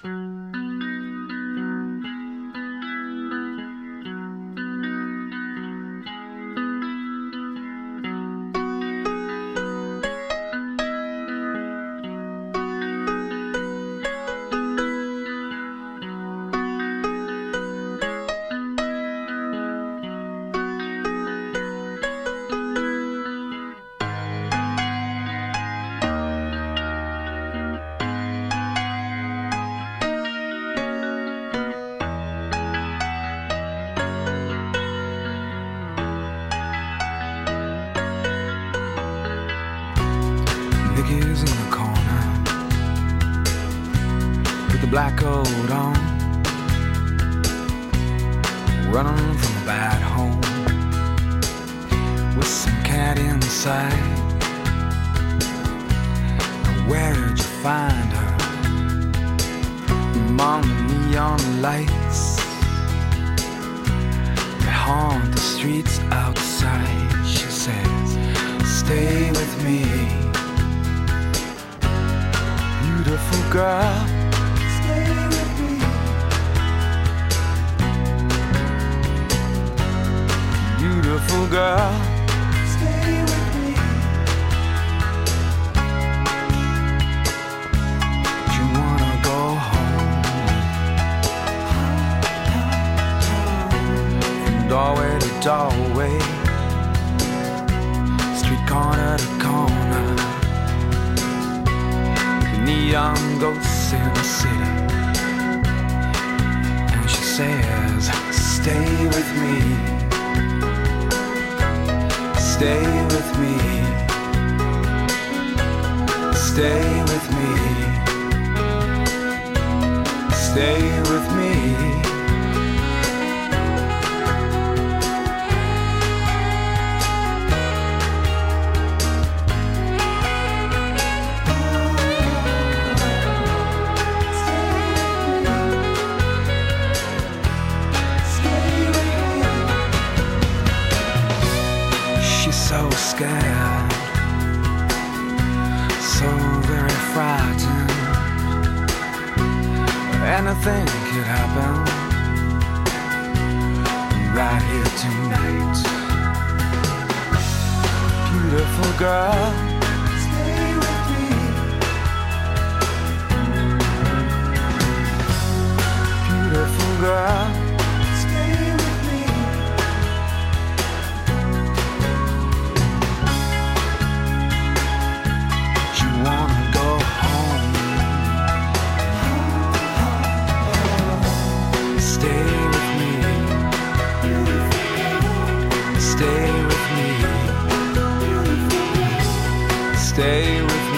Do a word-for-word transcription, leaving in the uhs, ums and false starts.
Vicky's in the corner with the black coat on, running from a bad home with some cat inside. Where'd you find her? Among the neon lights that haunt the streets outside. She says, stay with me, beautiful girl, stay with me. Beautiful girl, stay with me. Do you wanna go home? From doorway to doorway, street corner to corner, neon ghosts in the city. And she says, stay with me, stay with me, stay with me, stay with me. So scared, so very frightened. Anything could happen right here tonight. Beautiful girl, stay with me. Beautiful girl, stay with me. Wanna go home? Stay with me, stay with me, stay with me.